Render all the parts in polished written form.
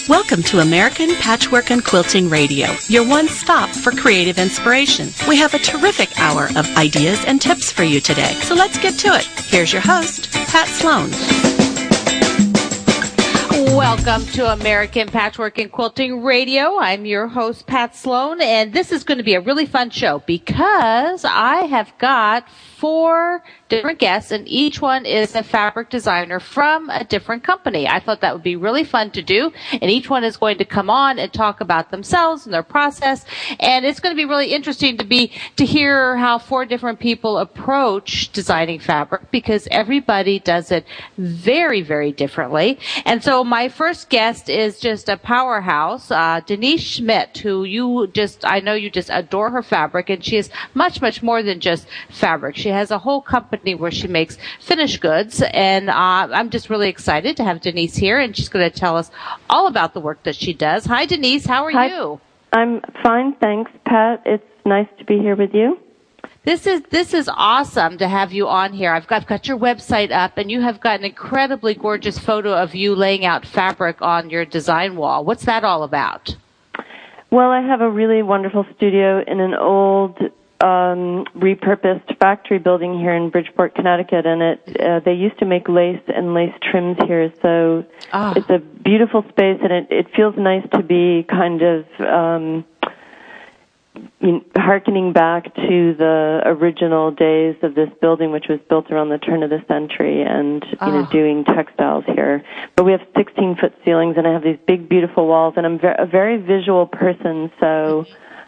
Welcome to American Patchwork and Quilting Radio, your one stop for creative inspiration. We have a terrific hour of ideas and tips for you today, so let's get to it. Here's your host, Pat Sloan. Welcome to American Patchwork and Quilting Radio. I'm your host, Pat Sloan, and this is going to be a really fun show because I have got 4 different guests, and each one is a fabric designer from a different company. I thought that would be really fun to do, and each one is going to come on and talk about themselves and their process, and it's going to be really interesting to hear how 4 different people approach designing fabric because everybody does it very, very differently. And so my first guest is just a powerhouse, Denise Schmidt, who I know you just adore her fabric, and she is much, much more than just fabric. She has a whole company where she makes finished goods, and I'm just really excited to have Denise here, and she's going to tell us all about the work that she does. Hi, Denise. How are you? I'm fine, thanks, Pat. It's nice to be here with you. This is awesome to have you on here. I've got your website up, and you have got an incredibly gorgeous photo of you laying out fabric on your design wall. What's that all about? Well, I have a really wonderful studio in an old repurposed factory building here in Bridgeport, Connecticut, and they used to make lace and lace trims here, so it's a beautiful space, and it feels nice to be kind of hearkening back to the original days of this building, which was built around the turn of the century, and doing textiles here. But we have 16-foot ceilings, and I have these big, beautiful walls, and I'm a very visual person, so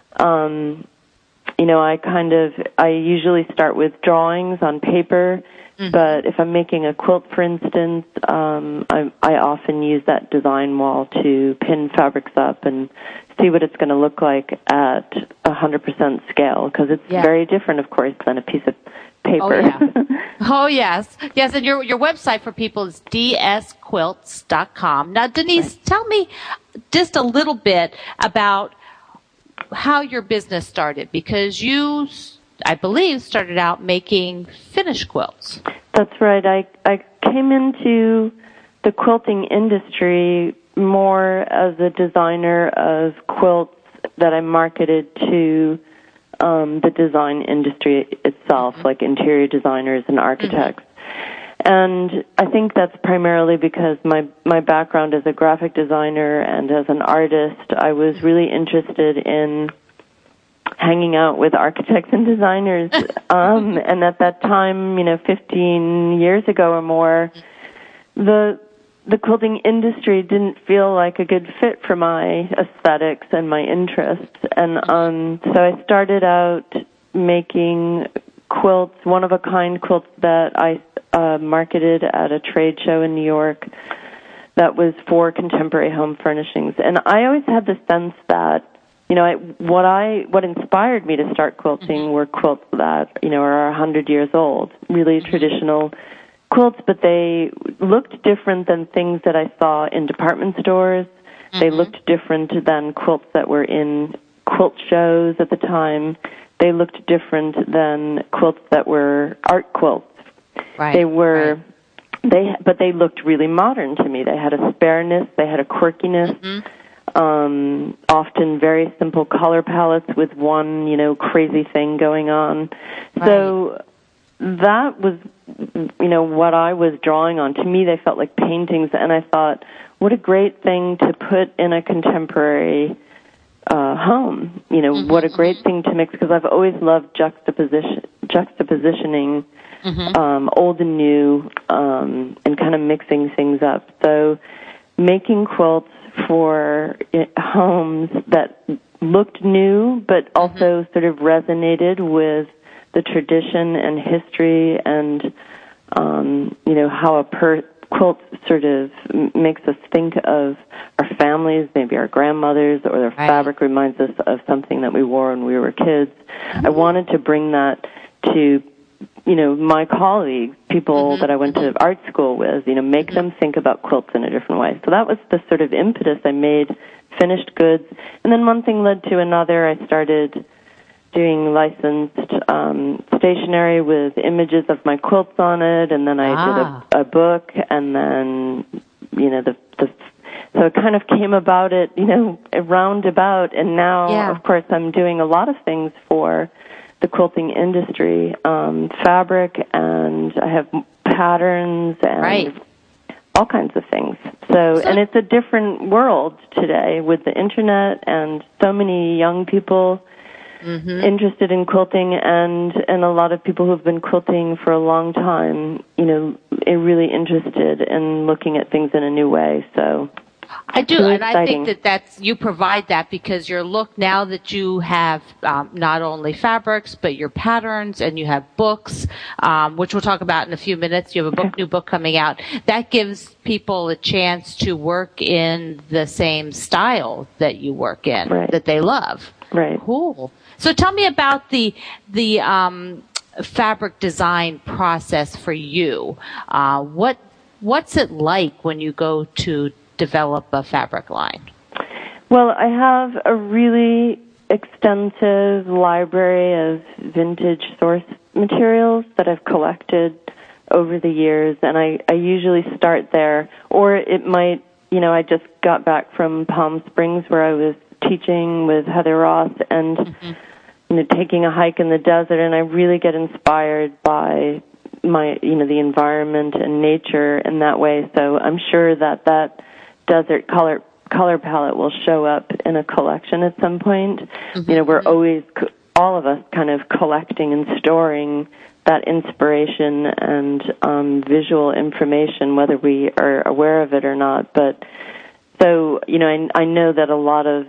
I usually start with drawings on paper, but if I'm making a quilt, for instance, I often use that design wall to pin fabrics up and see what it's going to look like at 100% scale, because it's very different, of course, than a piece of paper. Oh, yeah. Oh, yes. Yes, and your website for people is dsquilts.com. Now, Denise, tell me just a little bit about how your business started, because you, I believe, started out making finished quilts. That's right. I came into the quilting industry more as a designer of quilts that I marketed to the design industry itself, like interior designers and architects. And I think that's primarily because my background as a graphic designer and as an artist, I was really interested in hanging out with architects and designers. And at that time, 15 years ago or more, the quilting industry didn't feel like a good fit for my aesthetics and my interests. And so I started out making quilts, one-of-a-kind quilts that I marketed at a trade show in New York that was for contemporary home furnishings. And I always had the sense that, what inspired me to start quilting were quilts that, are 100 years old, really traditional quilts, but they looked different than things that I saw in department stores. They looked different than quilts that were in quilt shows at the time. They looked different than quilts that were art quilts. Right. But they looked really modern to me. They had a spareness, they had a quirkiness, often very simple color palettes with one, crazy thing going on. Right. So that was, what I was drawing on. To me, they felt like paintings, and I thought, what a great thing to put in a contemporary home. What a great thing to mix, because I've always loved juxtapositioning old and new, and kind of mixing things up. So making quilts for homes that looked new, but also sort of resonated with the tradition and history and, how a quilt sort of makes us think of our families, maybe our grandmothers, or their fabric reminds us of something that we wore when we were kids. I wanted to bring that to, my colleagues, people that I went to art school with, make them think about quilts in a different way. So that was the sort of impetus. I made finished goods. And then one thing led to another. I started doing licensed stationery with images of my quilts on it, and then I did a book, and then, so so it kind of came about it, roundabout, and now, of course, I'm doing a lot of things for the quilting industry, fabric, and I have patterns and all kinds of things. So, and it's a different world today with the internet and so many young people interested in quilting, and a lot of people who've been quilting for a long time, are really interested in looking at things in a new way. So I do, and I think that's you provide that because your look, now that you have not only fabrics but your patterns, and you have books, which we'll talk about in a few minutes. You have a new book coming out that gives people a chance to work in the same style that you work in, that they love. Right. Cool. So tell me about the fabric design process for you. What's it like when you go to develop a fabric line? Well, I have a really extensive library of vintage source materials that I've collected over the years, and I usually start there. Or it might, I just got back from Palm Springs where I was teaching with Heather Ross and taking a hike in the desert, and I really get inspired by the environment and nature in that way. So I'm sure that desert color palette will show up in a collection at some point. We're always, all of us, kind of collecting and storing that inspiration and visual information, whether we are aware of it or not. But so, I know that a lot of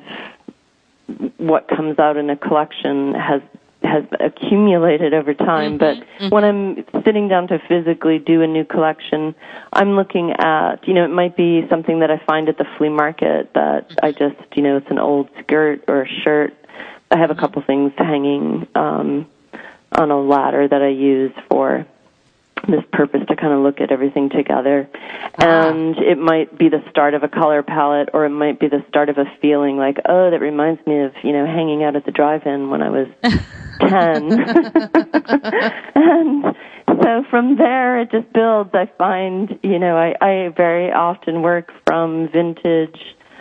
what comes out in a collection has accumulated over time, but when I'm sitting down to physically do a new collection, I'm looking at, it might be something that I find at the flea market that I just, it's an old skirt or a shirt. I have a couple things hanging on a ladder that I use for this purpose, to kind of look at everything together. And it might be the start of a color palette, or it might be the start of a feeling like, oh, that reminds me of, hanging out at the drive-in when I was 10. And so from there, it just builds. I find, I very often work from vintage,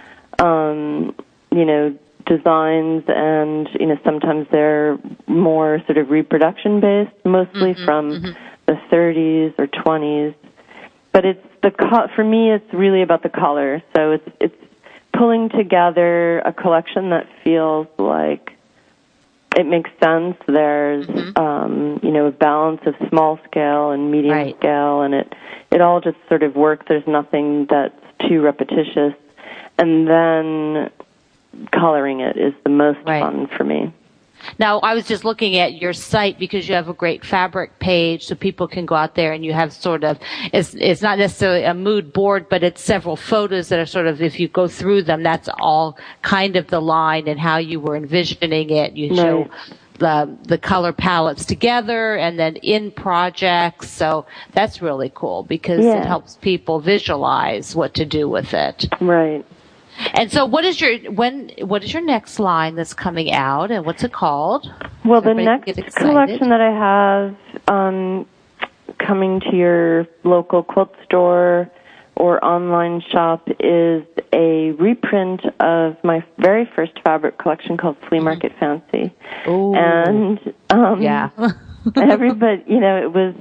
designs, and, sometimes they're more sort of reproduction-based, mostly from the 30s or 20s. But for me, it's really about the color. So it's pulling together a collection that feels like it makes sense. There's, a balance of small scale and medium scale, and it all just sort of works. There's nothing that's too repetitious. And then coloring it is the most fun for me. Now, I was just looking at your site because you have a great fabric page, so people can go out there, and you have sort of, it's not necessarily a mood board, but it's several photos that are sort of, if you go through them, that's all kind of the line and how you were envisioning it. You show the color palettes together and then in projects. So that's really cool because it helps people visualize what to do with it. Right. And so what is your next line that's coming out, and what's it called? Well, the next collection that I have coming to your local quilt store or online shop is a reprint of my very first fabric collection called Flea Market Fancy. Ooh. And everybody, it was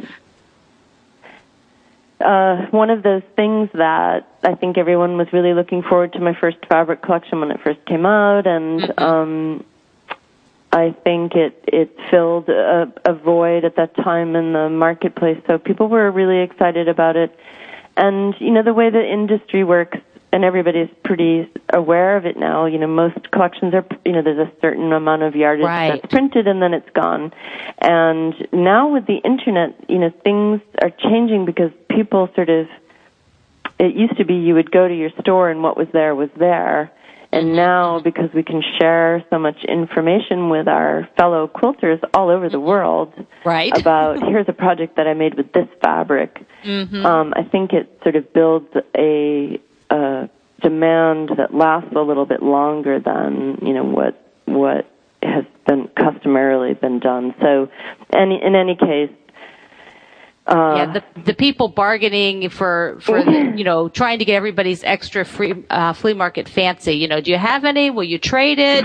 one of those things that I think everyone was really looking forward to my first fabric collection when it first came out, and I think it filled a void at that time in the marketplace, so people were really excited about it. And, the way the industry works, and everybody's pretty aware of it now, most collections are, there's a certain amount of yardage that's printed and then it's gone. And now with the internet, things are changing because people sort of, it used to be you would go to your store and what was there. And now, because we can share so much information with our fellow quilters all over the world about, here's a project that I made with this fabric, I think it sort of builds a demand that lasts a little bit longer than, what has been customarily been done. So, in any case, The people bargaining for the, trying to get everybody's extra free flea market fancy. Do you have any? Will you trade it?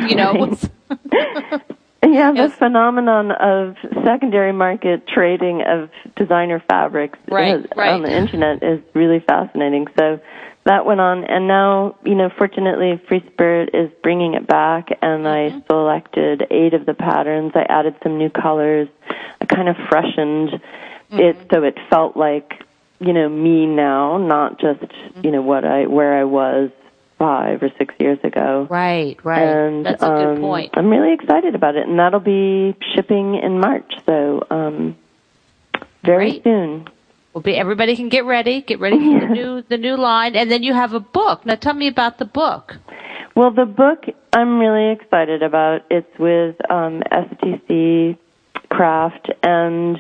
Yeah, the phenomenon of secondary market trading of designer fabrics on the internet is really fascinating. So that went on, and now, fortunately, Free Spirit is bringing it back, and I selected 8 of the patterns. I added some new colors. I kind of freshened it so it felt like, me now, not just, where I was 5 or 6 years ago. Right. And, that's a good point. I'm really excited about it, and that'll be shipping in March, so very soon. Everybody can get ready for the new line, and then you have a book. Now tell me about the book. Well, the book I'm really excited about. It's with STC Craft, and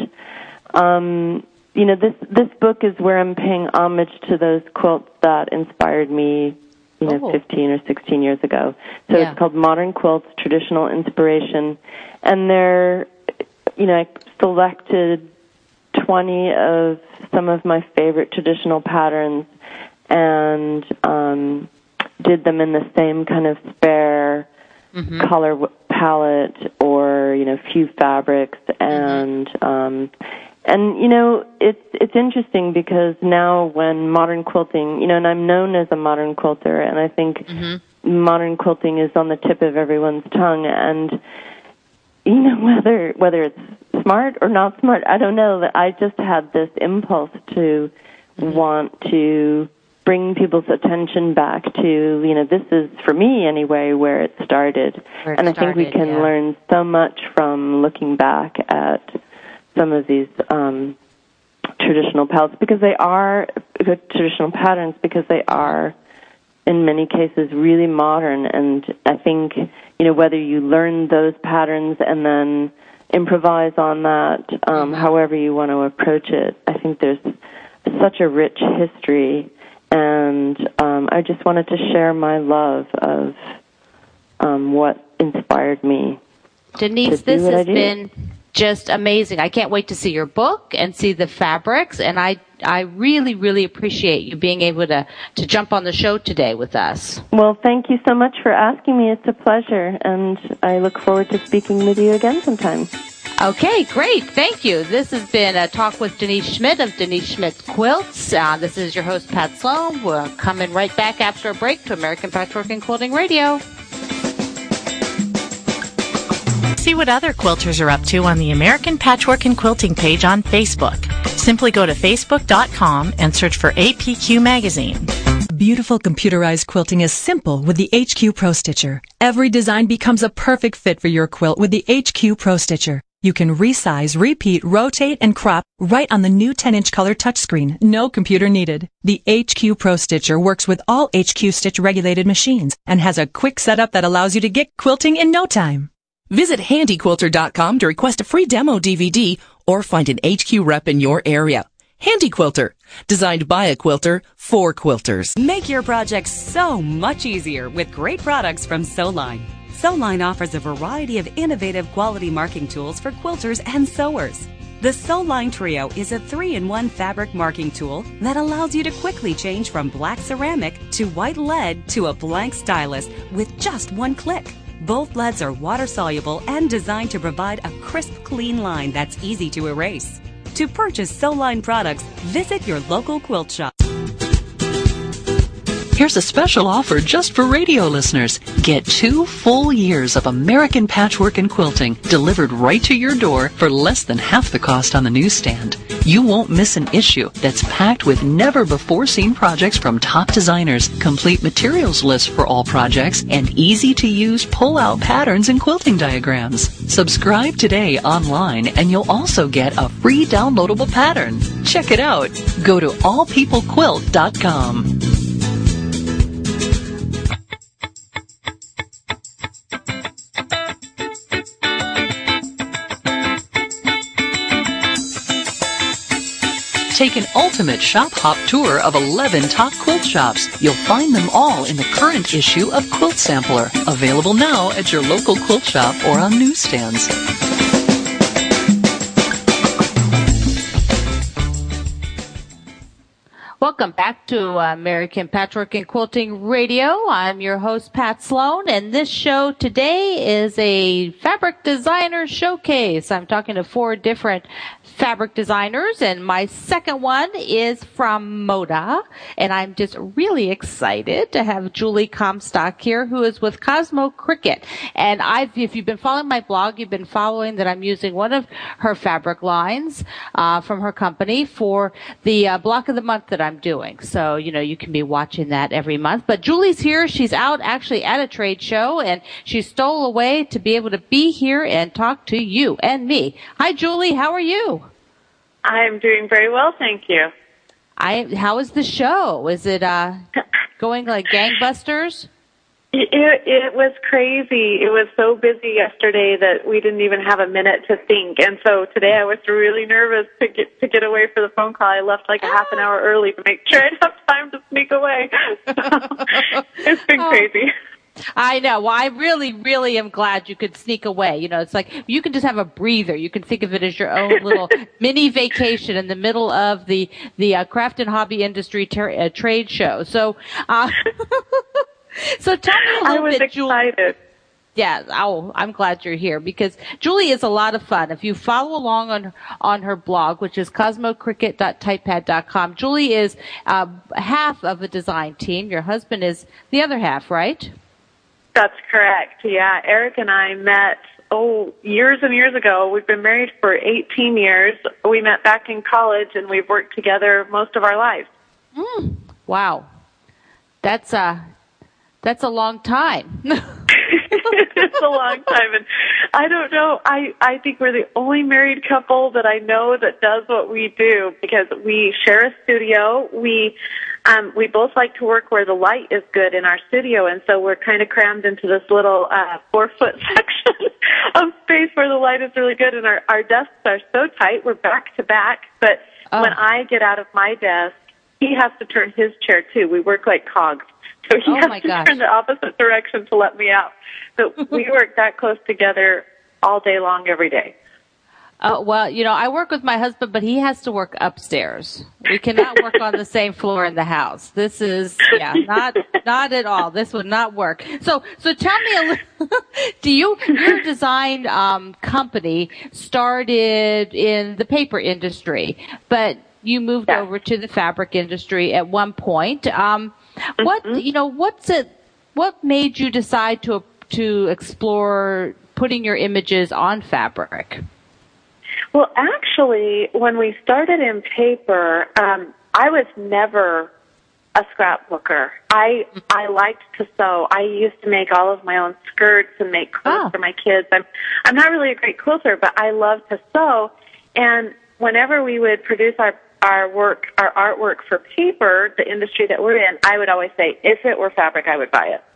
this book is where I'm paying homage to those quilts that inspired me 15 or 16 years ago. So It's called Modern Quilts, Traditional Inspiration, and I selected 20 of some of my favorite traditional patterns and did them in the same kind of spare color palette or few fabrics, and it's interesting because now when modern quilting, and I'm known as a modern quilter, and I think modern quilting is on the tip of everyone's tongue, and whether it's smart or not smart, I don't know. I just had this impulse to want to bring people's attention back to, this is, for me anyway, where it started. I think we can learn so much from looking back at some of these traditional palettes, because they are good traditional patterns, because they are, in many cases, really modern. And I think, whether you learn those patterns and then improvise on that, however you want to approach it, I think there's such a rich history, and I just wanted to share my love of what inspired me. Denise, this has been just amazing. I can't wait to see your book and see the fabrics, and I really, really appreciate you being able to jump on the show today with us. Well, thank you so much for asking me. It's a pleasure, and I look forward to speaking with you again sometime. Okay, great. Thank you. This has been a talk with Denise Schmidt of Denise Schmidt Quilts. This is your host, Pat Sloan. We're coming right back after a break to American Patchwork and Quilting Radio. See what other quilters are up to on the American Patchwork and Quilting page on Facebook. Simply go to facebook.com and search for APQ Magazine. Beautiful computerized quilting is simple with the HQ Pro Stitcher. Every design becomes a perfect fit for your quilt with the HQ Pro Stitcher. You can resize, repeat, rotate, and crop right on the new 10-inch color touchscreen. No computer needed. The HQ Pro Stitcher works with all HQ Stitch regulated machines and has a quick setup that allows you to get quilting in no time. Visit handyquilter.com to request a free demo DVD or find an HQ rep in your area. Handy Quilter, designed by a quilter for quilters. Make your projects so much easier with great products from Sewline. Sewline offers a variety of innovative quality marking tools for quilters and sewers. The Sewline Trio is a 3-in-1 fabric marking tool that allows you to quickly change from black ceramic to white lead to a blank stylus with just one click. Both leads are water-soluble and designed to provide a crisp, clean line that's easy to erase. To purchase Sewline products, visit your local quilt shop. Here's a special offer just for radio listeners. Get 2 full years of American Patchwork and Quilting delivered right to your door for less than half the cost on the newsstand. You won't miss an issue that's packed with never-before-seen projects from top designers, complete materials lists for all projects, and easy-to-use pull-out patterns and quilting diagrams. Subscribe today online, and you'll also get a free downloadable pattern. Check it out. Go to allpeoplequilt.com. Take an ultimate shop hop tour of 11 top quilt shops. You'll find them all in the current issue of Quilt Sampler, available now at your local quilt shop or on newsstands. Welcome back to American Patchwork and Quilting Radio. I'm your host, Pat Sloan, and this show today is a fabric designer showcase. I'm talking to 4 different fabric designers, and my second one is from Moda, and I'm just really excited to have Julie Comstock here, who is with Cosmo Cricket. And if you've been following my blog, you've been following that I'm using one of her fabric lines from her company for the block of the month that I'm doing. So, you can be watching that every month. But Julie's here. She's out actually at a trade show, and she stole away to be able to be here and talk to you and me. Hi, Julie. How are you? I'm doing very well, thank you. How is the show? Is it going like gangbusters? It was crazy. It was so busy yesterday that we didn't even have a minute to think. And so today I was really nervous to get away for the phone call. I left like a half an hour early to make sure I'd have time to sneak away. So, it's been crazy. I know. Well, I really, really am glad you could sneak away. It's like you can just have a breather. You can think of it as your own little mini vacation in the middle of the craft and hobby industry trade show. So, so tell me a little bit, Julie. I was excited. Yeah, I'm glad you're here because Julie is a lot of fun. If you follow along on her blog, which is cosmocricket.typepad.com, Julie is half of a design team. Your husband is the other half, right? That's correct. Yeah, Eric and I met, years and years ago. We've been married for 18 years. We met back in college, and we've worked together most of our lives. Wow. That's a long time. It's a long time, and I don't know. I think we're the only married couple that I know that does what we do because we share a studio. We both like to work where the light is good in our studio, and so we're kind of crammed into this little 4-foot section of space where the light is really good, and our desks are so tight. We're back to back, but when I get out of my desk, he has to turn his chair too. We work like cogs. So he has to turn the opposite direction to let me out. So we work that close together all day long, every day. Well, I work with my husband, but he has to work upstairs. We cannot work on the same floor in the house. This is, not at all. This would not work. So tell me a little, your design, company started in the paper industry, but you moved over to the fabric industry at one point. What made you decide to explore putting your images on fabric? Well, actually, when we started in paper, I was never a scrapbooker. I liked to sew. I used to make all of my own skirts and make clothes for my kids. I'm not really a great quilter, but I love to sew. And whenever we would produce our artwork for paper, the industry that we're in, I would always say, if it were fabric, I would buy it.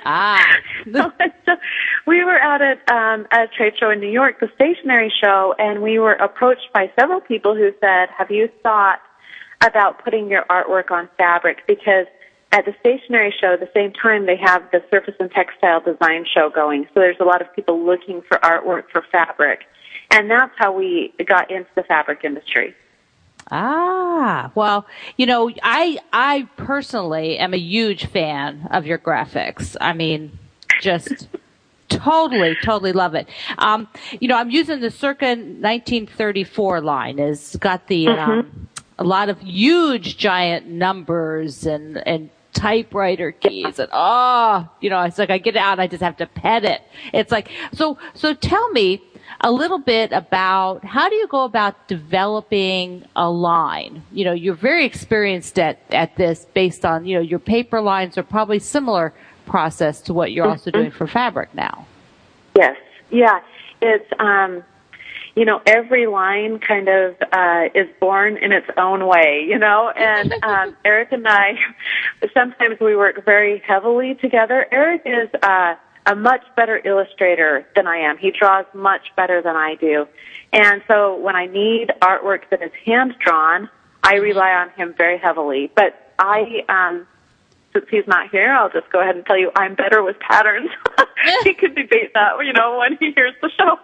So we were at a trade show in New York, the stationery show, and we were approached by several people who said, have you thought about putting your artwork on fabric? Because at the stationery show, at the same time, they have the surface and textile design show going. So there's a lot of people looking for artwork for fabric. And that's how we got into the fabric industry. Well, I personally am a huge fan of your graphics. I mean, just totally love it. I'm using the circa 1934 line. It's got the, a lot of huge giant numbers and typewriter keys and it's like I get it out and I just have to pet it. It's like, so tell me a little bit about how do you go about developing a line? You're very experienced at this based on, your paper lines are probably similar process to what you're also doing for fabric now. Yes. Yeah. It's, every line kind of is born in its own way, and Eric and I, sometimes we work very heavily together. Eric is a much better illustrator than I am. He draws much better than I do. And so when I need artwork that is hand-drawn, I rely on him very heavily. But since he's not here, I'll just go ahead and tell you I'm better with patterns. He could debate that, when he hears the show.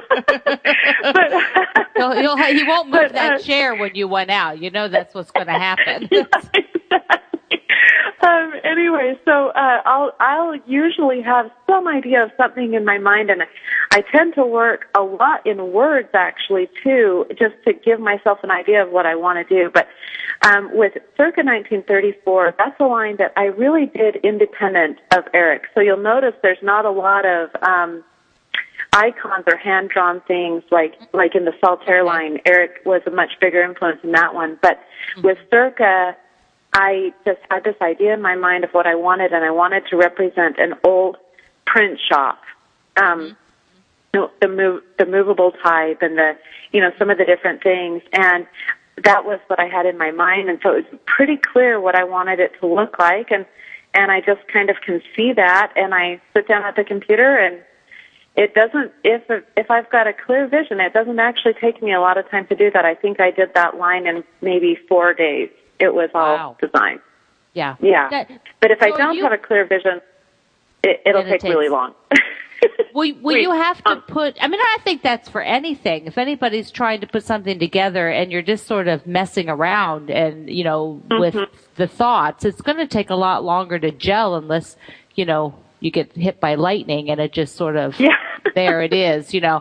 But he won't move that chair when you went out. That's what's going to happen. Yeah, exactly. Anyway, so I'll usually have some idea of something in my mind, and I tend to work a lot in words, actually, too, just to give myself an idea of what I want to do. But with Circa 1934, that's a line that I really did independent of Eric. So you'll notice there's not a lot of icons or hand-drawn things like in the Saltaire line. Eric was a much bigger influence in that one. But with Circa, I just had this idea in my mind of what I wanted, and I wanted to represent an old print shop. The movable type and some of the different things. And that was what I had in my mind. And so it was pretty clear what I wanted it to look like. And I just kind of can see that. And I sit down at the computer, and it doesn't, if I've got a clear vision, it doesn't actually take me a lot of time to do that. I think I did that line in maybe 4 days. It was all designed. Yeah. Yeah. But if I don't have a clear vision, it'll take really long. Will you have to put, I think that's for anything. If anybody's trying to put something together and you're just sort of messing around and, with the thoughts, it's going to take a lot longer to gel unless, you get hit by lightning and it just sort of, there it is, Yeah.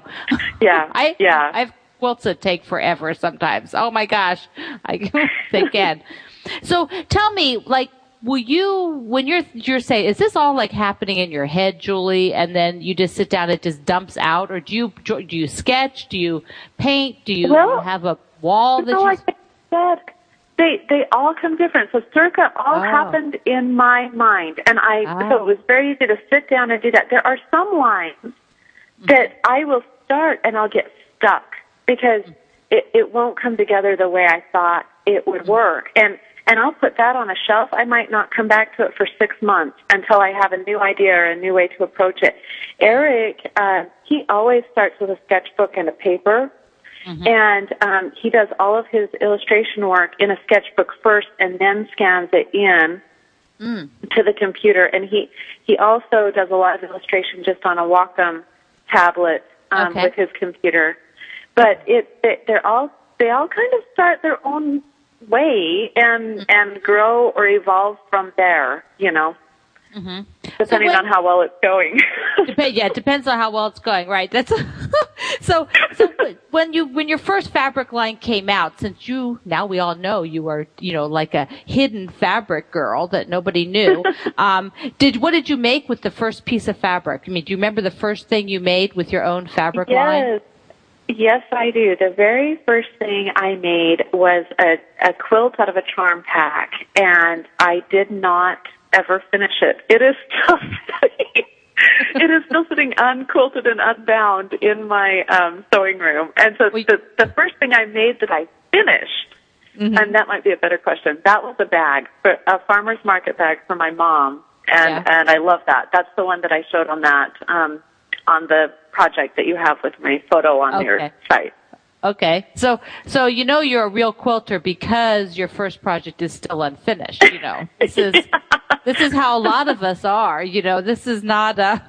I've quilts that take forever sometimes. Oh my gosh. They can. So tell me, will you, when you're saying, is this all happening in your head, Julie, and then you just sit down, it just dumps out, or do you sketch? Do you paint? Do you have a wall that like I said, they all come different. So Circa all happened in my mind, and so it was very easy to sit down and do that. There are some lines that I will start and I'll get stuck because it won't come together the way I thought it would work. And I'll put that on a shelf. I might not come back to it for 6 months until I have a new idea or a new way to approach it. Eric, he always starts with a sketchbook and a paper. And he does all of his illustration work in a sketchbook first and then scans it in to the computer. And he also does a lot of illustration just on a Wacom tablet with his computer. But they all kind of start their own way and grow or evolve from there, depending on how well it's going. It depends on how well it's going, right? That's so when your first fabric line came out, since now we all know you were, like a hidden fabric girl that nobody knew. What did you make with the first piece of fabric? Do you remember the first thing you made with your own fabric line? Yes, I do. The very first thing I made was a quilt out of a charm pack, and I did not ever finish it. It is still sitting unquilted and unbound in my sewing room. And so the first thing I made that I finished, and that might be a better question, that was a bag, a farmer's market bag for my mom, and I love that. That's the one that I showed on that on the project that you have with my photo on your site. Okay. So you're a real quilter because your first project is still unfinished, This is how a lot of us are, this is not a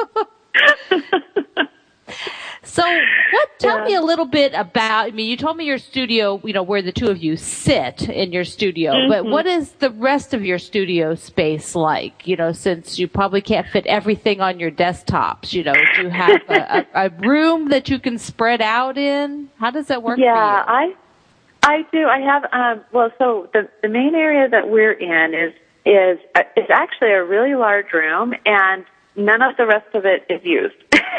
So tell me a little bit about, you told me your studio, where the two of you sit in your studio, but what is the rest of your studio space like? Since you probably can't fit everything on your desktops, do you have a room that you can spread out in? How does that work for you? Yeah, I do. I have, so the main area that we're in is actually a really large room, and none of the rest of it is used.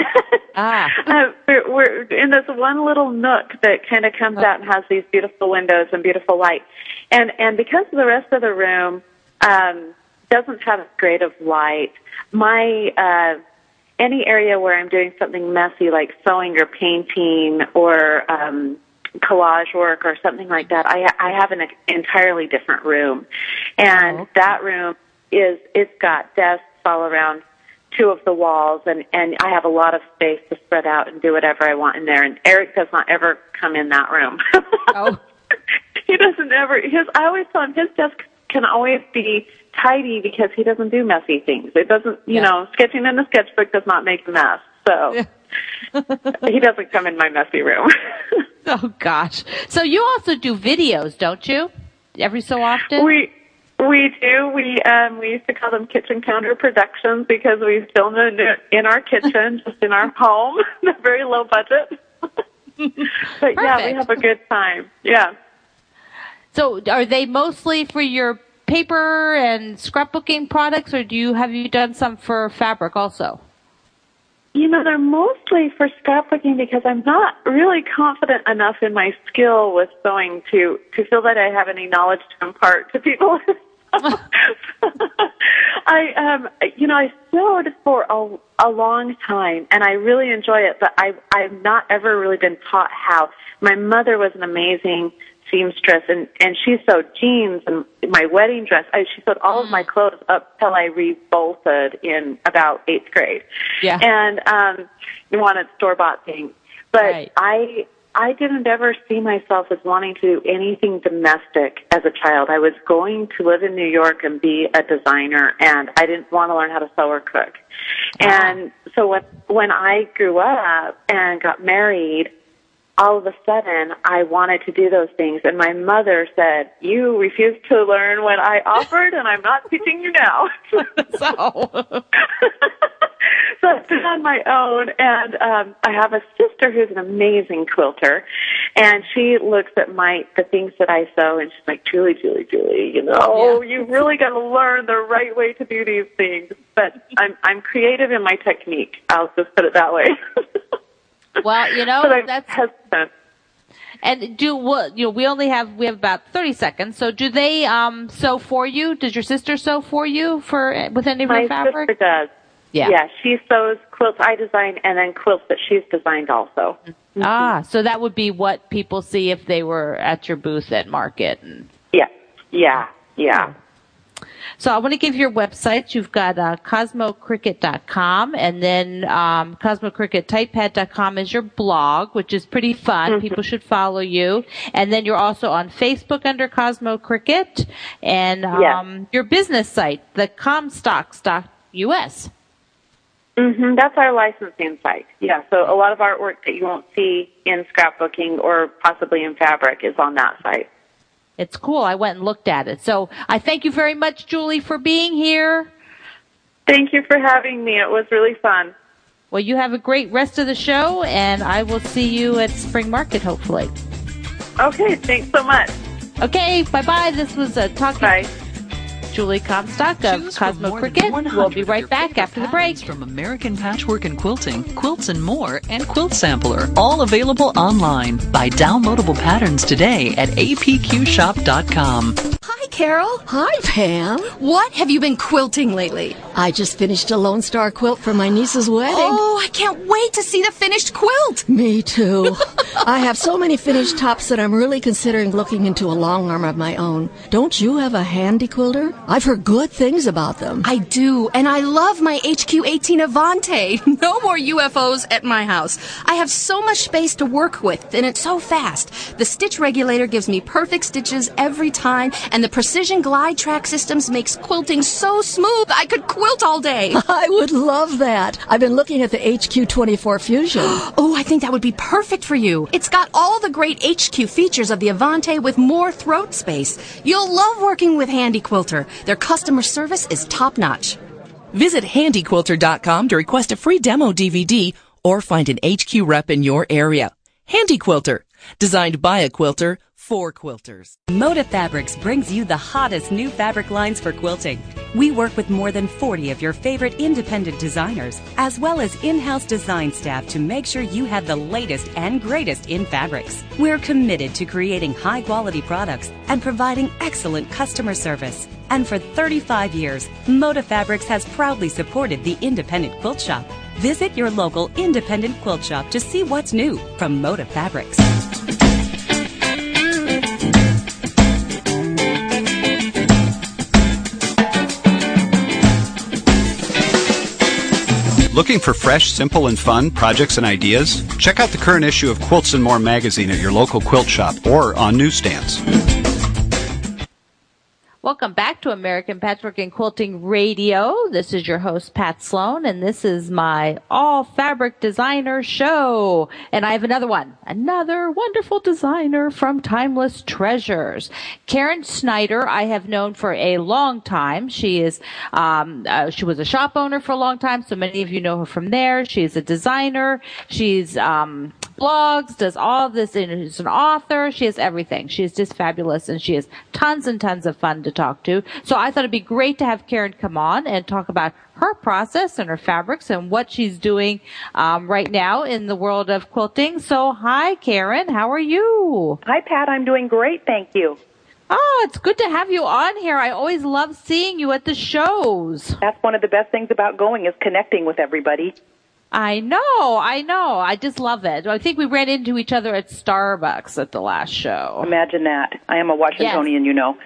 We're in this one little nook that kind of comes out and has these beautiful windows and beautiful light. And because the rest of the room doesn't have a grade of light, my any area where I'm doing something messy like sewing or painting or collage work or something like that, I have an entirely different room. And that room it's got desks all around two of the walls, and I have a lot of space to spread out and do whatever I want in there. And Eric does not ever come in that room. He doesn't ever. I always tell him his desk can always be tidy because he doesn't do messy things. It doesn't, you know, sketching in the sketchbook does not make a mess. So he doesn't come in my messy room. Oh, gosh. So you also do videos, don't you? Every so often? We do. We used to call them kitchen counter productions because we film it in our kitchen, just in our home. They're very low budget. But yeah, we have a good time. Yeah. So are they mostly for your paper and scrapbooking products, or have you done some for fabric also? You know, they're mostly for scrapbooking because I'm not really confident enough in my skill with sewing to feel that I have any knowledge to impart to people. I sewed for a long time, and I really enjoy it, but I've not ever really been taught how. My mother was an amazing seamstress, and she sewed jeans and my wedding dress. She sewed all of my clothes up till I rebolted in about 8th grade. Yeah. And wanted store-bought things. But right. I didn't ever see myself as wanting to do anything domestic as a child. I was going to live in New York and be a designer, and I didn't want to learn how to sew or cook. And so when I grew up and got married, all of a sudden, I wanted to do those things. And my mother said, "You refused to learn when I offered, and I'm not teaching you now." So I've been on my own, and I have a sister who's an amazing quilter, and she looks at the things that I sew, and she's like, Julie, you really got to learn the right way to do these things. But I'm creative in my technique. I'll just put it that way. Well, that's hesitant. And we have about 30 seconds. So do they sew for you? Does your sister sew for you with any of your fabric? My sister does. Yeah, she sews quilts I design and then quilts that she's designed also. Mm-hmm. So that would be what people see if they were at your booth at Market. Yeah. So I want to give your websites. You've got CosmoCricket.com, and then CosmoCricketTypepad.com is your blog, which is pretty fun. Mm-hmm. People should follow you. And then you're also on Facebook under Cosmo Cricket, and your business site, the Comstocks.us. Mm-hmm. That's our licensing site. Yeah, so a lot of artwork that you won't see in scrapbooking or possibly in fabric is on that site. It's cool. I went and looked at it. So I thank you very much, Julie, for being here. Thank you for having me. It was really fun. Well, you have a great rest of the show, and I will see you at Spring Market, hopefully. Okay, thanks so much. Okay, bye-bye. This was Talking Bye. Julie Comstock of Cosmo Cricket. We'll be right back after the break. From American Patchwork and Quilting, Quilts and More, and Quilt Sampler. All available online. Buy downloadable patterns today at apqshop.com. Hi, Carol. Hi, Pam. What have you been quilting lately? I just finished a Lone Star quilt for my niece's wedding. Oh, I can't wait to see the finished quilt. Me too. I have so many finished tops that I'm really considering looking into a long arm of my own. Don't you have a handy quilter? I've heard good things about them. I do, and I love my HQ18 Avante. No more UFOs at my house. I have so much space to work with, and it's so fast. The stitch regulator gives me perfect stitches every time, and the Precision Glide Track Systems makes quilting so smooth I could quilt all day. I would love that. I've been looking at the HQ24 Fusion. Oh, I think that would be perfect for you. It's got all the great HQ features of the Avante with more throat space. You'll love working with Handy Quilter. Their customer service is top-notch. Visit handyquilter.com to request a free demo DVD or find an HQ rep in your area. Handy Quilter, designed by a quilter for quilters. Moda Fabrics brings you the hottest new fabric lines for quilting. We work with more than 40 of your favorite independent designers, as well as in-house design staff to make sure you have the latest and greatest in fabrics. We're committed to creating high-quality products and providing excellent customer service. And for 35 years, Moda Fabrics has proudly supported the independent quilt shop. Visit your local independent quilt shop to see what's new from Moda Fabrics. Looking for fresh, simple, and fun projects and ideas? Check out the current issue of Quilts and More magazine at your local quilt shop or on newsstands. Welcome back to American Patchwork and Quilting Radio. This is your host, Pat Sloan, and this is my all fabric designer show. And I have another wonderful designer from Timeless Treasures. Karen Snyder, I have known for a long time. She was a shop owner for a long time, so many of you know her from there. She's a designer. She's blogs, does all of this, and is an author. She has everything. She is just fabulous, and she is tons and tons of fun to talk to. So I thought it'd be great to have Karen come on and talk about her process and her fabrics and what she's doing right now in the world of quilting. So hi, Karen. How are you? Hi, Pat. I'm doing great. Thank you. Oh, it's good to have you on here. I always love seeing you at the shows. That's one of the best things about going is connecting with everybody. I know. I just love it. I think we ran into each other at Starbucks at the last show. Imagine that. I am a Washingtonian, you know.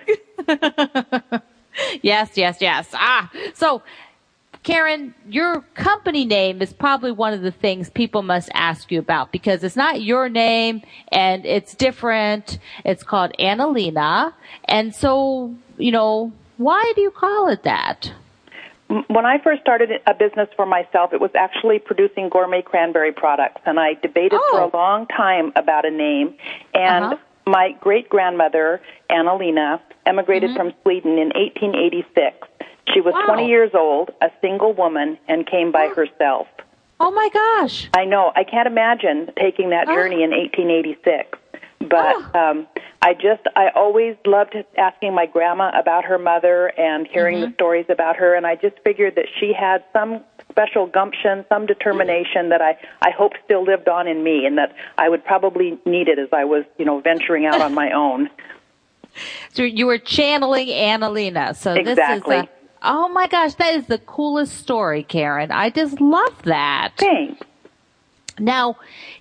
Yes. So, Karen, your company name is probably one of the things people must ask you about because it's not your name and it's different. It's called Annalena. And so, why do you call it that? When I first started a business for myself, it was actually producing gourmet cranberry products, and I debated for a long time about a name. And my great-grandmother, Annalena, emigrated from Sweden in 1886. She was 20 years old, a single woman, and came by herself. Oh, my gosh. I know. I can't imagine taking that journey in 1886. But I always loved asking my grandma about her mother and hearing the stories about her, and I just figured that she had some special gumption, some determination that I hope still lived on in me, and that I would probably need it as I was, venturing out on my own. So you were channeling Annalena. So exactly. This is oh my gosh, that is the coolest story, Karen. I just love that. Thanks. Now,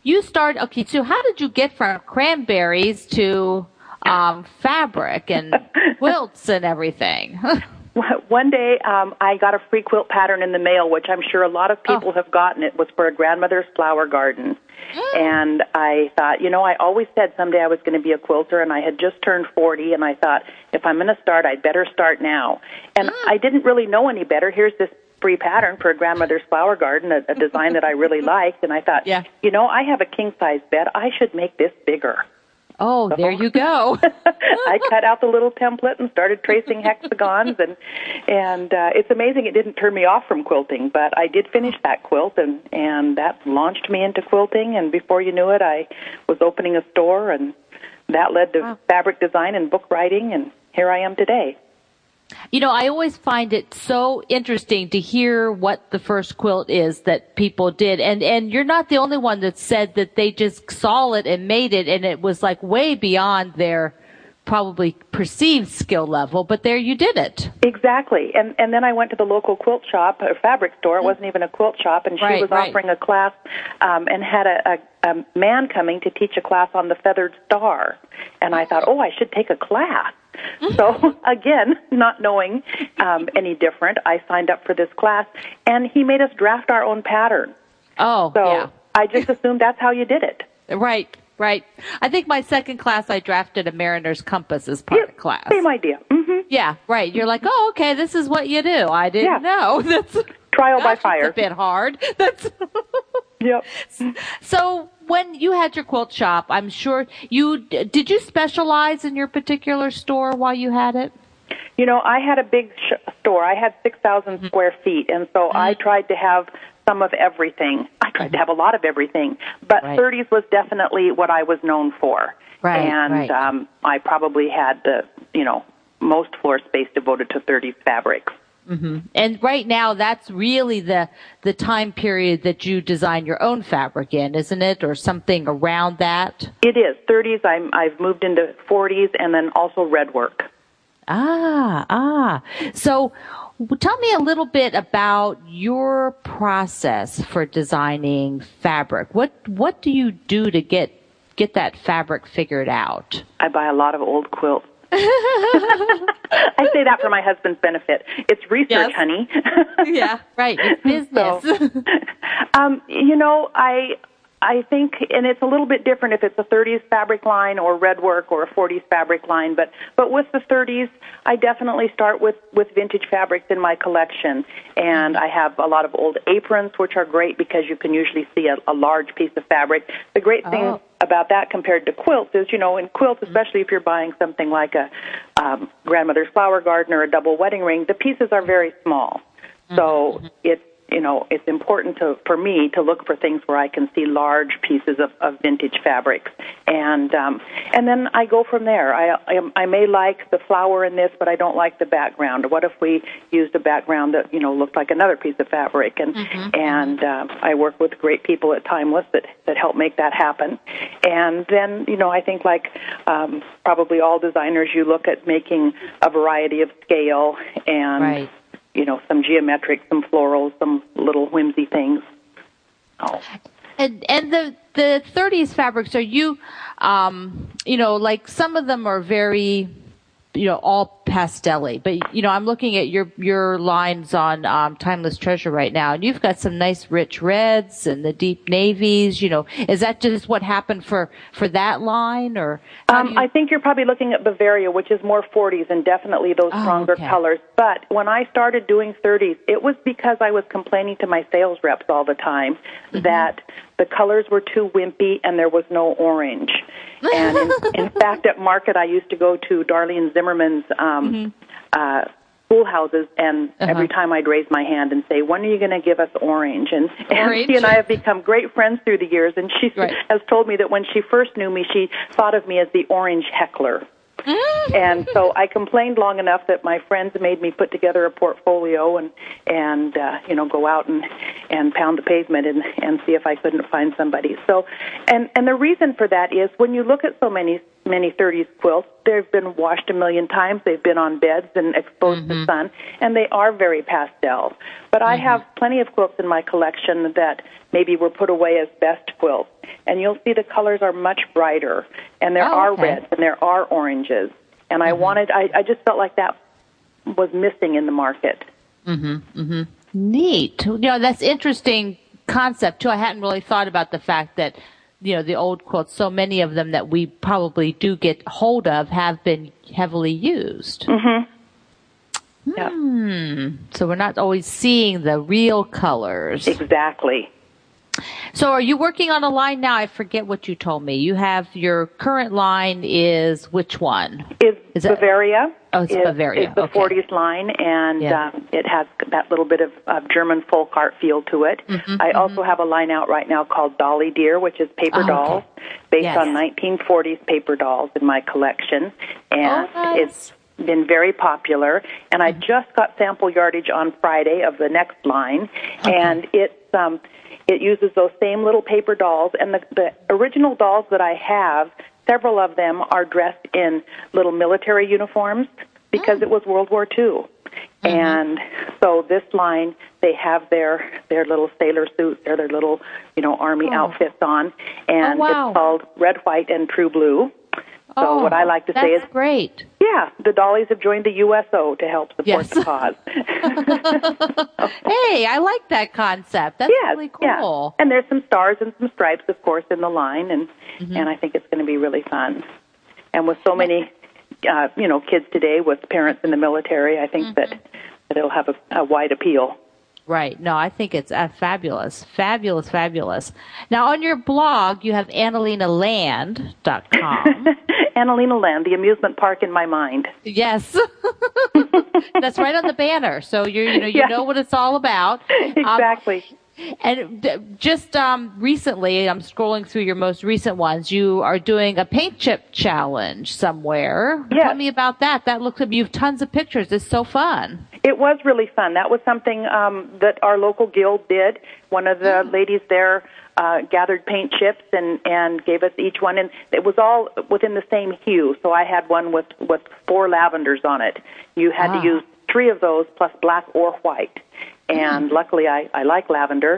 so how did you get from cranberries to fabric and quilts and everything? One day, I got a free quilt pattern in the mail, which I'm sure a lot of people have gotten. It was for a grandmother's flower garden. And I thought, I always said someday I was going to be a quilter, and I had just turned 40, and I thought, if I'm going to start, I'd better start now. And I didn't really know any better. Here's this free pattern for a grandmother's flower garden, a design that I really liked, and I thought, I have a king-size bed. I should make this bigger. Oh, so, there you go. I cut out the little template and started tracing hexagons, and it's amazing it didn't turn me off from quilting, but I did finish that quilt, and that launched me into quilting, and before you knew it, I was opening a store, and that led to fabric design and book writing, and here I am today. I always find it so interesting to hear what the first quilt is that people did. And you're not the only one that said that they just saw it and made it, and it was like way beyond their probably perceived skill level, but there you did it. Exactly. And then I went to the local quilt shop, a fabric store. It wasn't even a quilt shop, and she was offering a class and had a man coming to teach a class on the feathered star. And I thought, I should take a class. So, again, not knowing any different, I signed up for this class, and he made us draft our own pattern. So I just assumed that's how you did it. Right. I think my second class, I drafted a mariner's compass as part of the class. Same idea. Mm-hmm. Yeah, right. You're like, okay, this is what you do. I didn't know. That's trial by fire. That's a bit hard. Yep. So when you had your quilt shop, I'm sure did you specialize in your particular store while you had it? I had a big store. I had 6,000 square feet, and so I tried to have some of everything. I tried to have a lot of everything, but 30s was definitely what I was known for. I probably had the, most floor space devoted to 30s fabrics. Mm-hmm. And right now, that's really the time period that you design your own fabric in, isn't it, or something around that? It is. 30s. I've moved into 40s, and then also red work. So tell me a little bit about your process for designing fabric. What do you do to get that fabric figured out? I buy a lot of old quilts. I say that for my husband's benefit. It's research, honey. Yeah, right. It's business. So, I think, and it's a little bit different if it's a 30s fabric line or red work or a 40s fabric line, but with the 30s, I definitely start with vintage fabrics in my collection. And I have a lot of old aprons, which are great because you can usually see a large piece of fabric. The great thing about that compared to quilts is, in quilts, especially if you're buying something like a grandmother's flower garden or a double wedding ring, the pieces are very small. So it's important for me to look for things where I can see large pieces of vintage fabrics, and then I go from there. I may like the flower in this, but I don't like the background. What if we used a background that looked like another piece of fabric? And I work with great people at Timeless that help make that happen. And then I think probably all designers, you look at making a variety of scale and. Right. Some geometric, some floral, some little whimsy things. Oh. And the 30s fabrics, are you, like some of them are very, all pastel-y. But, I'm looking at your lines on Timeless Treasure right now, and you've got some nice rich reds and the deep navies. Is that just what happened for that line? Or I think you're probably looking at Bavaria, which is more 40s and definitely those stronger colors. But when I started doing 30s, it was because I was complaining to my sales reps all the time that the colors were too wimpy and there was no orange. And in fact, at market, I used to go to Darlene Zimmerman's schoolhouses, and every time I'd raise my hand and say, "When are you going to give us orange?" And she and I have become great friends through the years, and she has told me that when she first knew me, she thought of me as the orange heckler. And so I complained long enough that my friends made me put together a portfolio and go out and pound the pavement and see if I couldn't find somebody. So, and the reason for that is when you look at so many 30s quilts, they've been washed a million times, they've been on beds and exposed to sun, and they are very pastel. But I have plenty of quilts in my collection that maybe were put away as best quilts, and you'll see the colors are much brighter, and there are reds and there are oranges, and I just felt like that was missing in the market. Neat. That's interesting concept too. I hadn't really thought about the fact that the old quilts, so many of them that we probably do get hold of have been heavily used. So we're not always seeing the real colors. Exactly. So are you working on a line now? I forget what you told me. You have your current line is which one? Is Bavaria. Oh, it's Bavaria. It's the 40s line, and it has that little bit of German folk art feel to it. I also have a line out right now called Dolly Dear, which is paper dolls, based on 1940s paper dolls in my collection. And it's been very popular. And I just got sample yardage on Friday of the next line, and it uses those same little paper dolls. And the original dolls that I have, several of them are dressed in little military uniforms because it was World War II. And so this line, they have their little sailor suits, their little, army outfits on. And it's called Red, White, and True Blue. So what I like to say is, great. Yeah, the dollies have joined the USO to help support the cause. Hey, I like that concept. That's really cool. Yeah. And there's some stars and some stripes, of course, in the line, and I think it's going to be really fun. And with so many, kids today with parents in the military, I think that it'll have a wide appeal. Right. No, I think it's fabulous. Fabulous, fabulous. Now, on your blog, you have AnnalenaLand.com. Annalena Land, the amusement park in my mind. Yes. That's right on the banner. So you know what it's all about. Exactly. And just recently, I'm scrolling through your most recent ones, you are doing a paint chip challenge somewhere. Yes. Tell me about that. That looks like you have tons of pictures. It's so fun. It was really fun. That was something that our local guild did. One of the ladies there gathered paint chips and gave us each one, and it was all within the same hue. So I had one with 4 lavenders on it. You had to use 3 of those plus black or white. And luckily, I like lavender.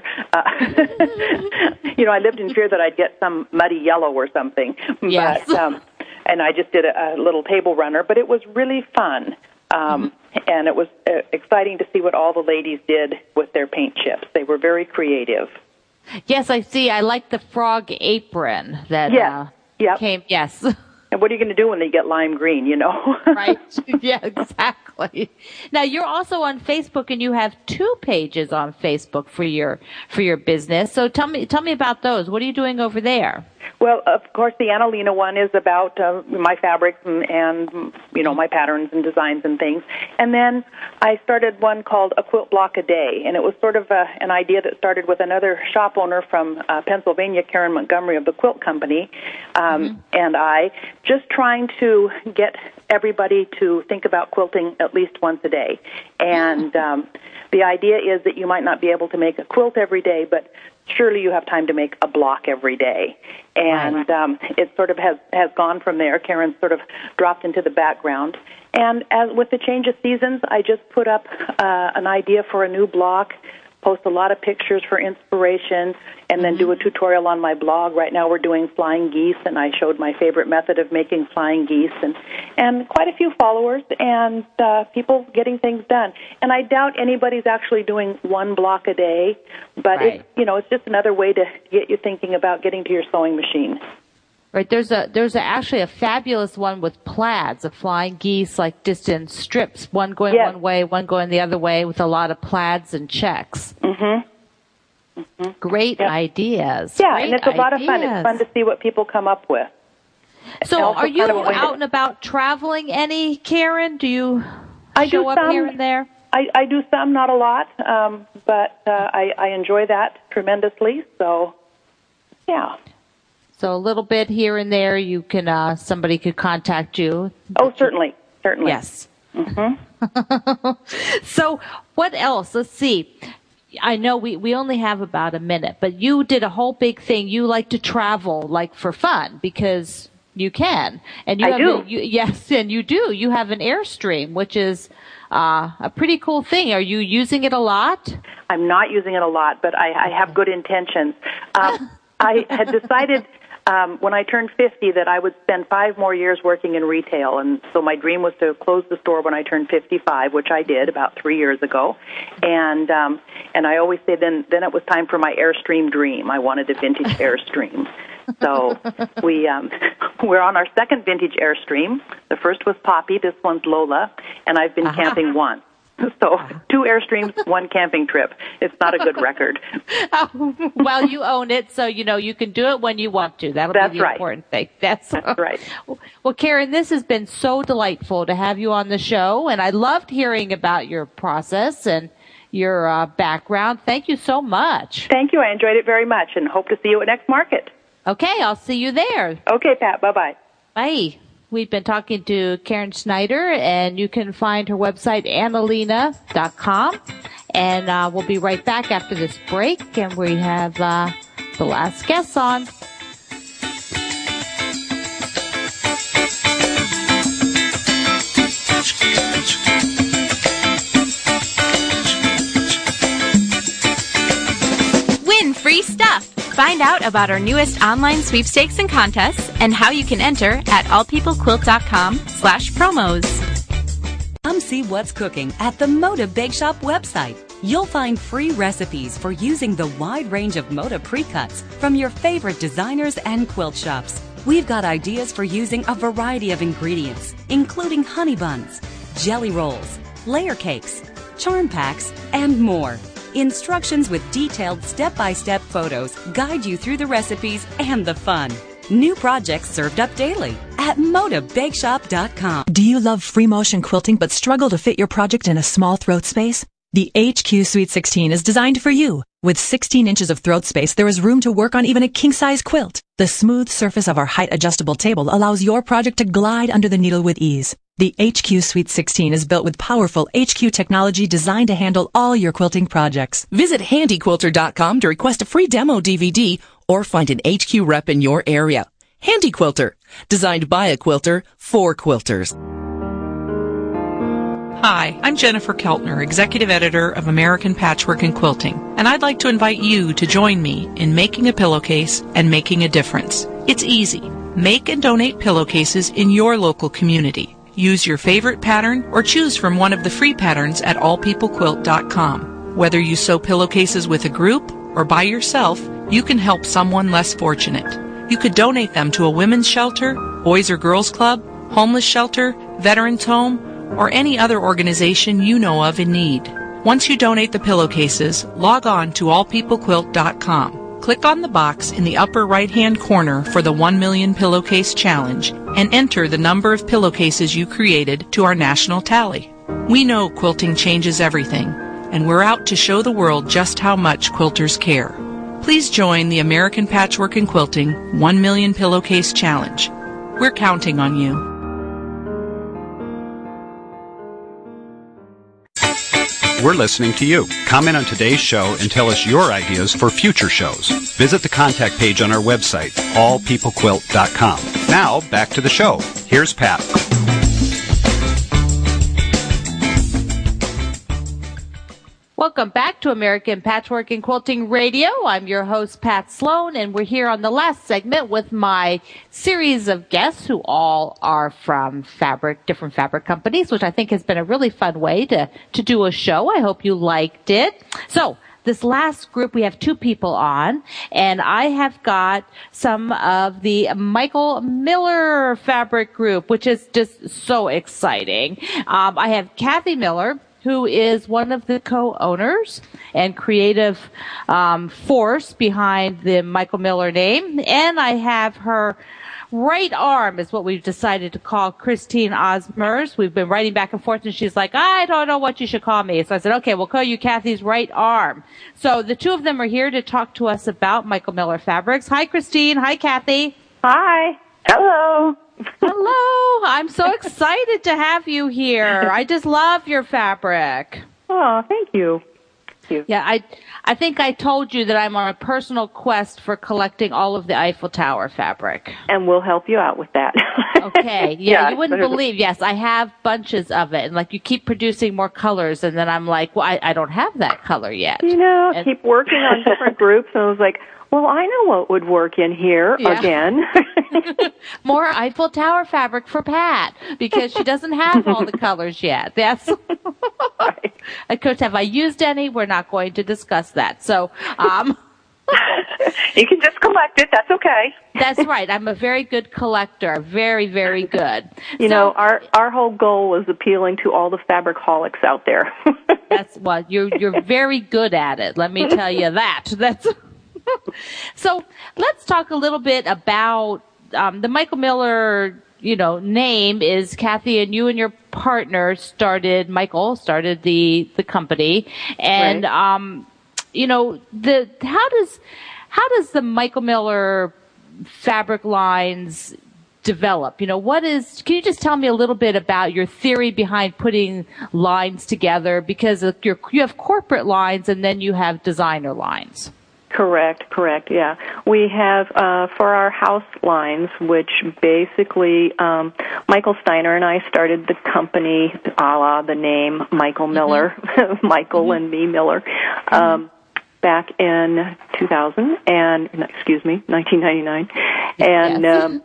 I lived in fear that I'd get some muddy yellow or something. Yes. But, and I just did a little table runner, but it was really fun. And it was exciting to see what all the ladies did with their paint chips. They were very creative. Yes, I see. I like the frog apron that came. Yes. And what are you going to do when they get lime green, Right. Yeah, exactly. Now, you're also on Facebook, and you have 2 pages on Facebook for your business. So tell me about those. What are you doing over there? Well, of course, the Annalena one is about my fabrics and my patterns and designs and things. And then I started one called A Quilt Block a Day, and it was sort of an idea that started with another shop owner from Pennsylvania, Karen Montgomery of the Quilt Company, and I, just trying to get everybody to think about quilting at least once a day. And the idea is that you might not be able to make a quilt every day, but surely you have time to make a block every day. And it sort of has gone from there. Karen sort of dropped into the background. And as with the change of seasons, I just put up an idea for a new block, post a lot of pictures for inspiration, and then do a tutorial on my blog. Right now we're doing flying geese, and I showed my favorite method of making flying geese, and quite a few followers and people getting things done. And I doubt anybody's actually doing one block a day, but it's just another way to get you thinking about getting to your sewing machine. Right, there's actually a fabulous one with plaids, of flying geese, like just in strips, one going one way, one going the other way, with a lot of plaids and checks. Great ideas. Yeah, Great and it's a lot of fun. It's fun to see what people come up with. So are you out and about traveling any, Karen? Do you show up here and there? I do some, not a lot, but I enjoy that tremendously. So, yeah. So a little bit here and there, you can somebody could contact you. Oh, certainly. Yes. So what else? Let's see. I know we only have about a minute, but you did a whole big thing. You like to travel, like for fun, because you can. And you I do. Yes, and you do. You have an Airstream, which is a pretty cool thing. Are you using it a lot? I'm not using it a lot, but I have good intentions. I had decided when I turned 50 that I would spend 5 more years working in retail, and so my dream was to close the store when I turned 55, which I did about 3 years ago. And I always say then it was time for my Airstream dream. I wanted a vintage Airstream. So we're on our second vintage Airstream. The first was Poppy. This one's Lola, and I've been camping once. So 2 Airstreams, 1 camping trip. It's not a good record. Well, you own it, so you can do it when you want to. That'll be the important thing. That's right. Well, Karen, this has been so delightful to have you on the show, and I loved hearing about your process and your background. Thank you so much. Thank you. I enjoyed it very much, and hope to see you at Next Market. Okay, I'll see you there. Okay, Pat. Bye-bye. Bye. We've been talking to Karen Schneider, and you can find her website, annalena.com. And we'll be right back after this break, and we have the last guest on. Win free stuff. Find out about our newest online sweepstakes and contests and how you can enter at allpeoplequilt.com/promos. Come see what's cooking at the Moda Bake Shop website. You'll find free recipes for using the wide range of Moda pre-cuts from your favorite designers and quilt shops. We've got ideas for using a variety of ingredients, including honey buns, jelly rolls, layer cakes, charm packs, and more. Instructions with detailed step-by-step photos guide you through the recipes and the fun. New projects served up daily at modabakeshop.com. Do you love free motion quilting but struggle to fit your project in a small throat space? The HQ Suite 16 is designed for you. With 16 inches of throat space, there is room to work on even a king-size quilt. The smooth surface of our height-adjustable table allows your project to glide under the needle with ease. The HQ Suite 16 is built with powerful HQ technology designed to handle all your quilting projects. Visit handyquilter.com to request a free demo DVD or find an HQ rep in your area. Handy Quilter, designed by a quilter for quilters. Hi, I'm Jennifer Keltner, Executive Editor of American Patchwork and Quilting, and I'd like to invite you to join me in making a pillowcase and making a difference. It's easy. Make and donate pillowcases in your local community. Use your favorite pattern or choose from one of the free patterns at allpeoplequilt.com. Whether you sew pillowcases with a group or by yourself, you can help someone less fortunate. You could donate them to a women's shelter, Boys or Girls Club, homeless shelter, veterans home, or any other organization you know of in need. Once you donate the pillowcases, log on to allpeoplequilt.com. Click on the box in the upper right-hand corner for the 1 Million Pillowcase Challenge and enter the number of pillowcases you created to our national tally. We know quilting changes everything, and we're out to show the world just how much quilters care. Please join the American Patchwork and Quilting 1 Million Pillowcase Challenge. We're counting on you. We're listening to you. Comment on today's show and tell us your ideas for future shows. Visit the contact page on our website, allpeoplequilt.com. Now, back to the show. Here's Pat. Welcome back to American Patchwork and Quilting Radio. I'm your host, Pat Sloan, and we're here on the last segment with my series of guests who all are from different fabric companies, which I think has been a really fun way to do a show. I hope you liked it. So, this last group, we have 2 people on, and I have got some of the Michael Miller fabric group, which is just so exciting. I have Kathy Miller, who is one of the co-owners and creative force behind the Michael Miller name. And I have her right arm, is what we've decided to call Christine Osmers. We've been writing back and forth, and she's like, I don't know what you should call me. So I said, okay, we'll call you Kathy's right arm. So the 2 of them are here to talk to us about Michael Miller Fabrics. Hi, Christine. Hi, Kathy. Hi. Hello. Hello. I'm so excited to have you here. I just love your fabric. Oh, thank you. Thank you. Yeah, I think I told you that I'm on a personal quest for collecting all of the Eiffel Tower fabric. And we'll help you out with that. Okay. Yeah, you wouldn't believe. Yes, I have bunches of it. And like you keep producing more colors, and then I'm like, well, I don't have that color yet. Keep working on different groups, and I was like, well, I know what would work in here again. More Eiffel Tower fabric for Pat, because she doesn't have all the colors yet. That's right. Of course, have I used any? We're not going to discuss that. So, you can just collect it. That's okay. That's right. I'm a very good collector. Very, very good. You know, our whole goal was appealing to all the fabric-holics out there. That's what you're very good at it. Let me tell you that. That's. So let's talk a little bit about the Michael Miller, name is Kathy, and you and your partner started the company, and right. How does the Michael Miller fabric lines develop? Can you just tell me a little bit about your theory behind putting lines together, because you have corporate lines and then you have designer lines. Correct, yeah. We have, for our house lines, which basically, Michael Steiner and I started the company, a la the name Michael Miller, Michael and me Miller, back in 1999. And,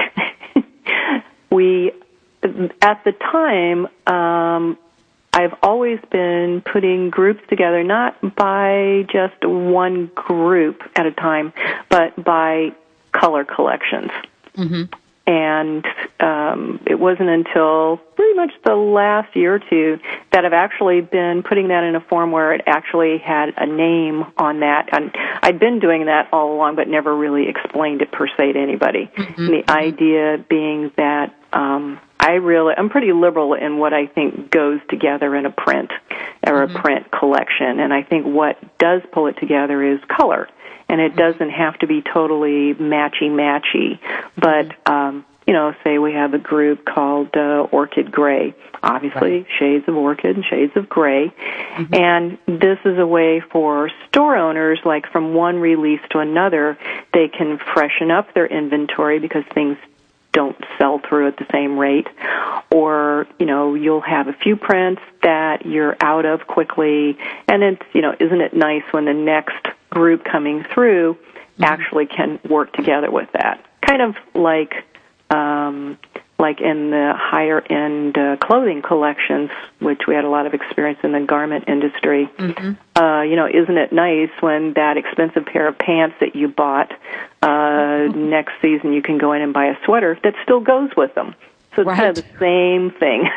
we, at the time, I've always been putting groups together, not by just one group at a time, but by color collections. Mm-hmm. And it wasn't until pretty much the last year or 2 that I've actually been putting that in a form where it actually had a name on that. And I'd been doing that all along, but never really explained it per se to anybody. Mm-hmm. The idea being that I'm pretty liberal in what I think goes together in a print or a print collection, and I think what does pull it together is color, and it doesn't have to be totally matchy, but say we have a group called Orchid Gray, obviously shades of orchid and shades of gray, and this is a way for store owners, like from one release to another, they can freshen up their inventory because things don't sell through at the same rate, or you'll have a few prints that you're out of quickly, and it's isn't it nice when the next group coming through actually can work together with that, kind of like like in the higher-end clothing collections, which we had a lot of experience in the garment industry. Mm-hmm. Isn't it nice when that expensive pair of pants that you bought next season you can go in and buy a sweater that still goes with them? So it's kind of the same thing.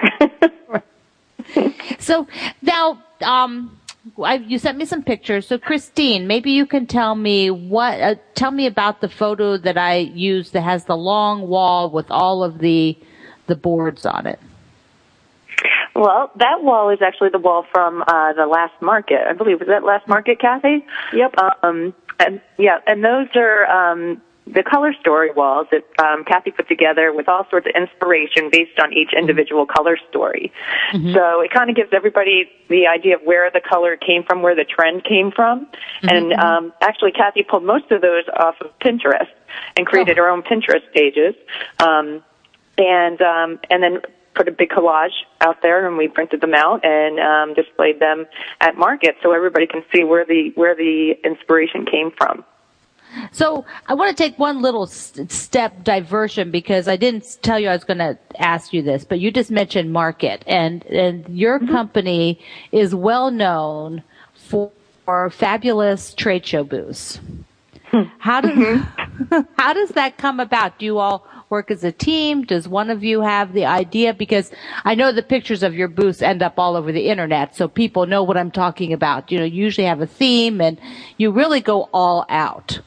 So now, you sent me some pictures. So Christine, maybe you can tell me about the photo that I used that has the long wall with all of the boards on it. Well, that wall is actually the wall from the last market. I believe, was that last market, Kathy? Yep. And those are the color story walls that Kathy put together with all sorts of inspiration based on each individual color story. Mm-hmm. So it kind of gives everybody the idea of where the color came from, where the trend came from. Mm-hmm. And actually, Kathy pulled most of those off of Pinterest and created her own Pinterest pages. And then put a big collage out there, and we printed them out and displayed them at market so everybody can see where the inspiration came from. So I want to take one little step diversion because I didn't tell you I was going to ask you this, but you just mentioned market, and your company is well known for fabulous trade show booths. How does that come about? Do you all work as a team? Does one of you have the idea? Because I know the pictures of your booths end up all over the internet, so people know what I'm talking about. You usually have a theme, and you really go all out.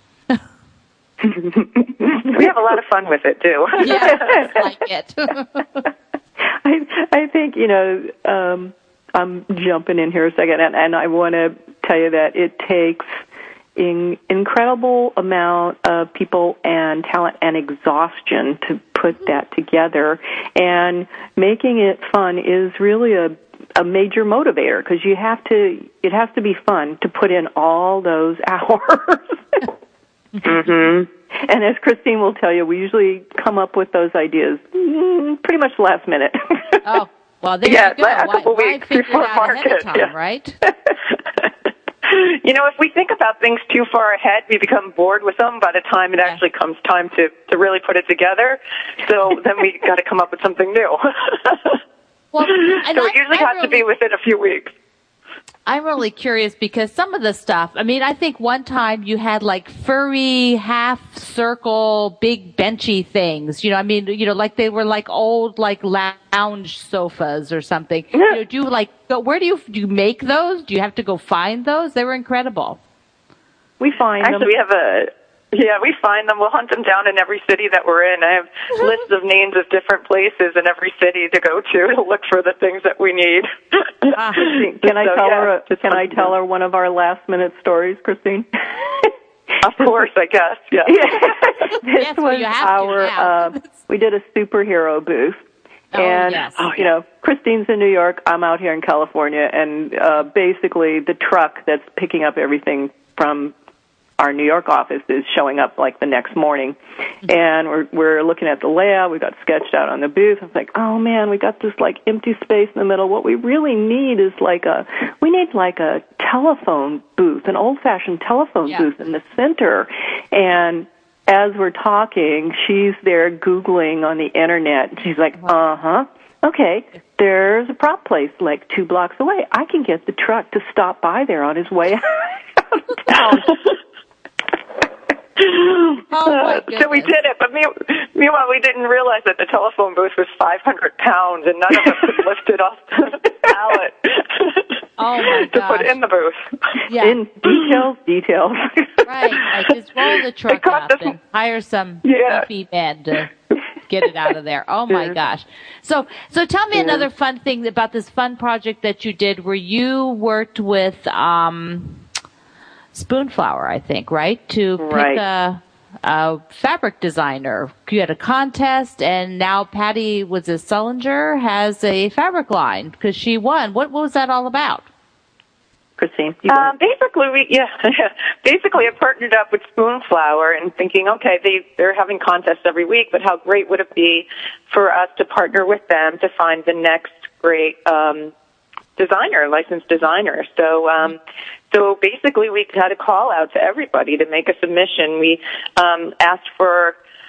We have a lot of fun with it too. Yeah, I like it. I think I'm jumping in here a second, and I want to tell you that it takes incredible amount of people and talent and exhaustion to put that together, and making it fun is really a major motivator because it has to be fun to put in all those hours. Mm-hmm. And as Christine will tell you, we usually come up with those ideas pretty much last minute. Oh, well, there you go. A couple weeks before market, right? If we think about things too far ahead, we become bored with them by the time it actually comes time to really put it together. So then we got to come up with something new. Well, so it usually has to be within a few weeks. I'm really curious because some of the stuff, I think one time you had like furry half circle, big benchy things, like they were like old, like lounge sofas or something. Yeah. Do you where do you make those? Do you have to go find those? They were incredible. We find them. Actually, we find them. We'll hunt them down in every city that we're in. I have lists of names of different places in every city to go to look for the things that we need. Can I tell her one of our last minute stories, Christine? Of course, I guess. Yeah. This was we did a superhero booth. And, Christine's in New York, I'm out here in California, and basically the truck that's picking up everything from our New York office is showing up like the next morning. And we're looking at the layout, we got sketched out on the booth. I was like, oh man, we got this like empty space in the middle. What we really need is we need a telephone booth, an old-fashioned telephone booth in the center. And as we're talking, she's there Googling on the internet. She's like, okay, there's a prop place like 2 blocks away. I can get the truck to stop by there on his way out of town. So we did it, but meanwhile we didn't realize that the telephone booth was 500 pounds and none of us could lift it off the pallet to put in the booth. Yeah. In details. Right. I just roll the truck up and hire some beefy man to get it out of there. Oh my gosh. So tell me another fun thing about this fun project that you did where you worked with Spoonflower, I think, right? To pick a fabric designer. You had a contest, and now Patty Sullinger has a fabric line because she won. What was that all about? Christine? Basically I partnered up with Spoonflower and thinking, okay, they're having contests every week, but how great would it be for us to partner with them to find the next great licensed designer. So basically we had a call out to everybody to make a submission. We asked for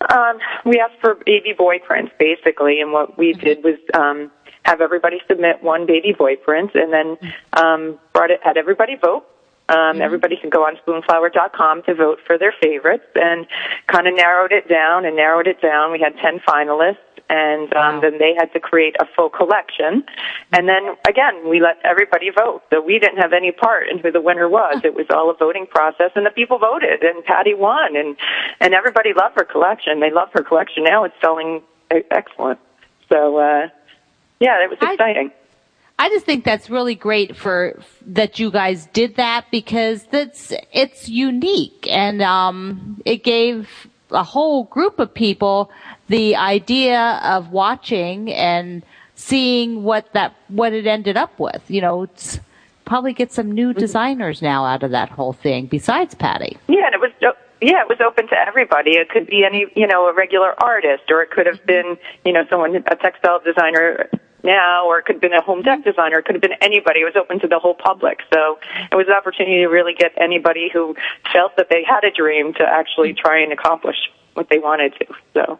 We asked for baby boy prints, basically, and what we did was have everybody submit one baby boy print, and then had everybody vote. Everybody can go on spoonflower.com to vote for their favorites, and kind of narrowed it down. We had 10 finalists, and then they had to create a full collection. And then, again, we let everybody vote. So we didn't have any part in who the winner was. It was all a voting process, and the people voted, and Patty won. And everybody loved her collection. They love her collection now. It's selling excellent. So, it was exciting. I just think that's really great that you guys did that, because it's unique, and it gave a whole group of people the idea of watching and seeing what it ended up with. It's probably get some new designers now out of that whole thing besides Patty. Yeah, and it was open to everybody. It could be any, a regular artist, or it could have been, a textile designer now, or it could have been a home deck designer. It could have been anybody. It was open to the whole public. So it was an opportunity to really get anybody who felt that they had a dream to actually try and accomplish what they wanted to. So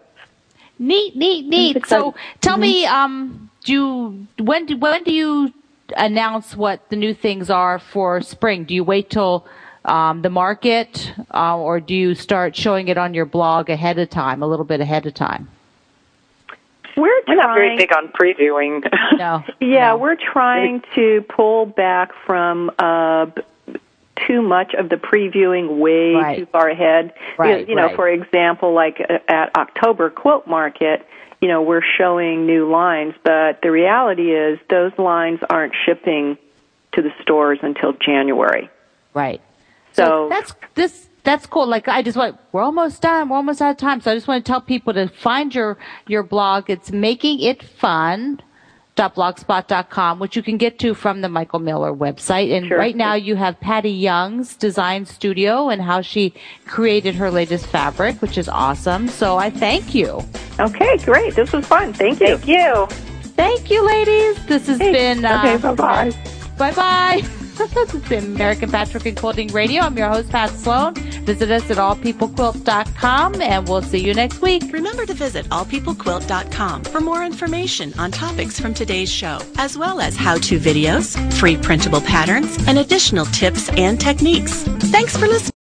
neat. So tell me, when do you announce what the new things are for spring? Do you wait till the market, or do you start showing it on your blog a little bit ahead of time? We're not very big on previewing. No. We're trying to pull back from too much of the previewing way too far ahead. Right, for example, like at October Quilt Market, we're showing new lines, but the reality is those lines aren't shipping to the stores until January. Right. So that's cool. Like, we're almost done. We're almost out of time. So I just want to tell people to find your blog. It's makingitfun.blogspot.com, which you can get to from the Michael Miller website. And right now you have Patty Young's design studio and how she created her latest fabric, which is awesome. So I thank you. Okay, great. This was fun. Thank you. Thank you. Thank you, ladies. This has been... okay, bye-bye. Bye-bye. This has been American Patchwork and Quilting Radio. I'm your host, Pat Sloan. Visit us at allpeoplequilt.com, and we'll see you next week. Remember to visit allpeoplequilt.com for more information on topics from today's show, as well as how-to videos, free printable patterns, and additional tips and techniques. Thanks for listening.